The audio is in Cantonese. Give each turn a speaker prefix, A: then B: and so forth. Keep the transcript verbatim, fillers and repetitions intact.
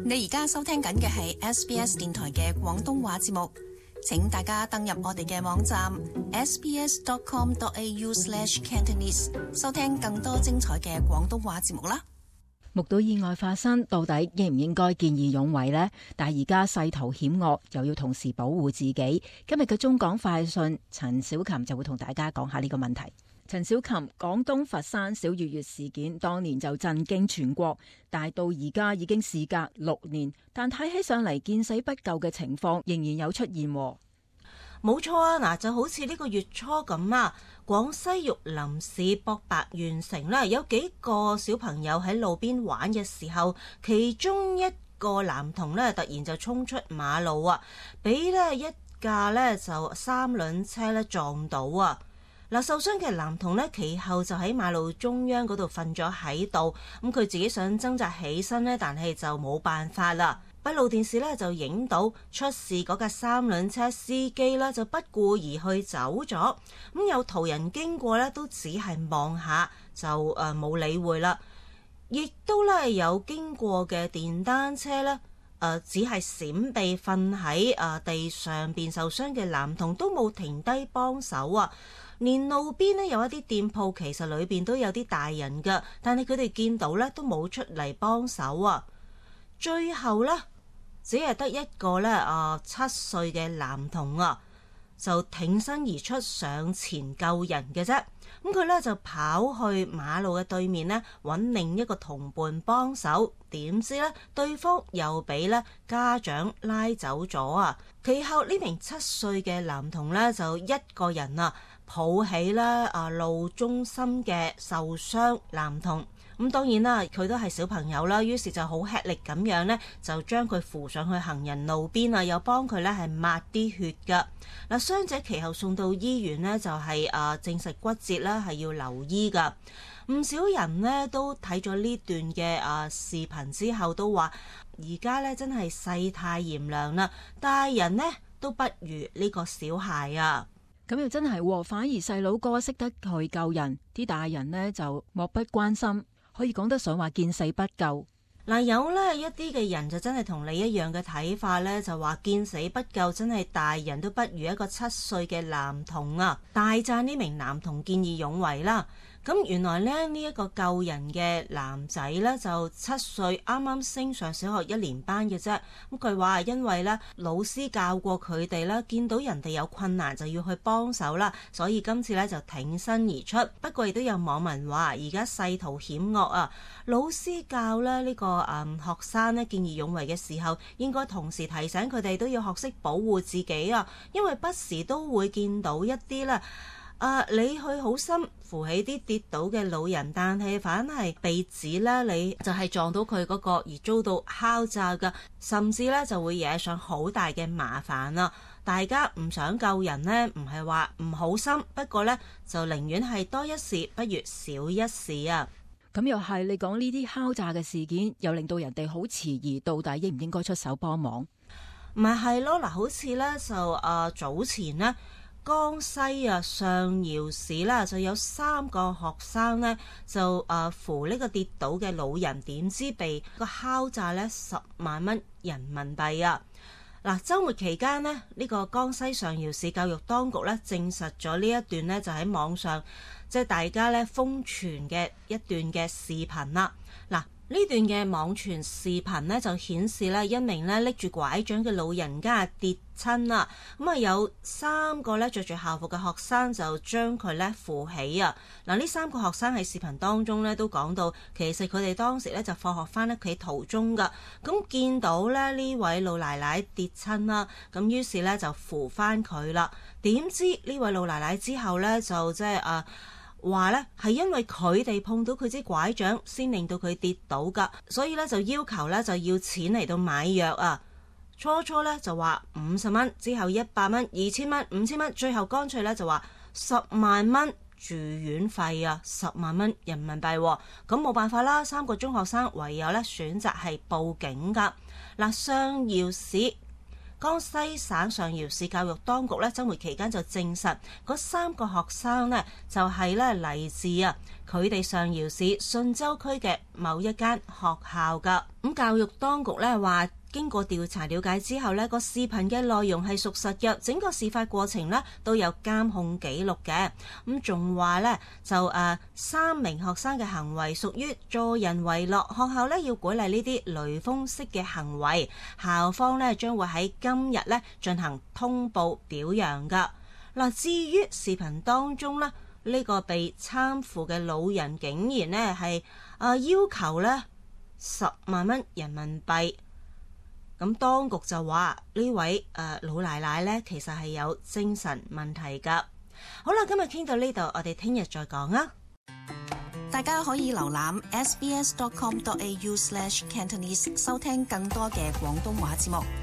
A: 你而家收聽緊嘅係 S B S 電台嘅廣東話節目，請大家登入我哋嘅網站 s b s dot com dot a u slash cantonese 收聽更多精彩嘅廣東話節目啦。
B: 目睹意外發生，到底應唔應該見義勇為呢？但係而家世途險惡，又要同時保護自己。今日嘅中港快訊，陳小琴就會同大家講下呢個問題。陳小琴，廣東佛山小月月事件當年就震驚全國，但係到而家已經事隔六年，但睇起上嚟見死不救嘅情況仍然有出現。
C: 冇錯啊，嗱就好似呢個月初咁啊，廣西玉林市博白縣城啦，有幾個小朋友喺路邊玩嘅時候，其中一個男童呢突然就衝出馬路啊，俾呢一架呢就三輪車呢撞到啊！嗱，受傷嘅男童呢，其後就喺馬路中央嗰度瞓咗喺度，咁佢自己想掙扎起身呢，但係就冇辦法啦。閉路電視咧就影到出事嗰架三輪車司機咧就不顧而去走咗，咁有途人經過咧都只係望下就誒冇理會啦，亦都咧有經過嘅電單車咧誒、呃、只係閃避瞓喺誒地上邊受傷嘅男童都冇停低幫手啊，連路邊咧有一啲店鋪其實裏邊都有啲大人噶，但係佢哋見到咧都冇出嚟幫手啊，最後咧。只係得一個咧啊七歲嘅男童啊，就挺身而出上前救人嘅啫。咁佢咧就跑去馬路嘅對面呢，揾另一個同伴幫手。點知呢，對方又俾咧家長拉走咗啊！其後呢名七歲嘅男童呢，就一個人啊抱起咧啊路中心嘅受傷男童。咁當然啦，佢都係小朋友啦，於是就好吃力咁樣呢，就將佢扶上去行人路邊啊，又幫佢呢係抹啲血噶。嗱，傷者其後送到醫院呢，就係啊證實骨折啦，係要留醫噶。唔少人呢都睇咗呢段嘅啊視頻之後都話，而家呢真係世態炎涼啦，大人呢都不如呢個小孩啊。
B: 咁又真係，反而細佬哥識得去救人，啲大人呢就漠不關心。可以講得上話見死不救。
C: 嗱，有呢一啲嘅人就真係同你一樣嘅睇法呢，就話見死不救，真係大人都不如一個七歲嘅男童啊！大讚呢名男童見義勇為啦。咁原來咧呢一個救人嘅男仔呢，就七歲，啱啱升上小學一年班嘅啫。咁佢話因為呢老師教過佢哋啦，見到人哋有困難就要去幫手啦，所以今次呢就挺身而出。不過亦都有網民話，而家世途險惡啊，老師教咧呢個誒、嗯、學生呢見義勇為嘅時候，應該同時提醒佢哋都要學識保護自己啊，因為不時都會見到一啲咧。啊！你去好心扶起啲跌倒嘅老人，但係反係被指咧，你就係撞到佢嗰個而遭到敲詐㗎，甚至咧就會惹上好大嘅麻煩啦。大家唔想救人呢，唔係話唔好心，不過呢，就寧願係多一事不如少一事啊。
B: 咁又係你講呢啲敲詐嘅事件，又令到人哋好遲疑，到底應唔應該出手幫忙？
C: 咪係咯，嗱，好似呢，就啊、呃、早前呢。江西啊上饒市啦，就有三個學生呢，就啊扶呢個跌倒嘅老人，點知被個敲詐呢十萬蚊人民幣啊！嗱，週末期間呢，呢、呢個江西上饒市教育當局呢證實咗呢一段呢，就喺網上即係、就是、大家呢瘋傳嘅一段嘅視頻啦。嗱。呢段嘅網傳視頻呢，就顯示咧一名咧拎住拐杖嘅老人家跌親啦，咁啊有三個咧着住校服嘅學生就將佢咧扶起啊！嗱，呢三個學生喺視頻當中咧都講到，其實佢哋當時咧就放學翻屋企途中噶，咁見到咧呢位老奶奶跌親啦，咁於是咧就扶翻佢啦。點知呢位老奶奶之後咧就即係啊〜話咧係因為佢哋碰到佢支拐杖先令到佢跌倒噶，所以咧就要求咧就要錢嚟到買藥啊。初初咧就話五十蚊，之後一百蚊、二千蚊、五千蚊，最後乾脆咧就話十萬蚊住院費啊，十萬蚊人民幣啊。咁冇辦法啦，三個中學生唯有咧選擇係報警噶。嗱，上饒市江西省上饒市教育當局咧週末期間就證實，嗰三個學生呢就係咧嚟自啊佢哋上饒市順州區嘅某一間學校噶。咁教育當局咧話，經過調查了解之後呢個視頻嘅內容係屬實嘅，整個事發過程呢都有監控記錄嘅。咁仲話呢，就誒、呃、三名學生嘅行為屬於助人為樂，學校呢要鼓勵呢啲雷鋒式嘅行為，校方呢將會喺今日呢進行通報表揚噶。嗱，至於視頻當中呢，呢、呢個被參扶嘅老人竟然呢係誒、呃、要求呢十萬蚊人民幣。咁當局就話呢位誒、呃、老奶奶呢，其實係有精神問題噶。好啦，今日傾到呢度，我哋聽日再講啊。
A: 大家可以瀏覽 s b s dot com dot a u slash cantonese 收聽更多嘅廣東話節目。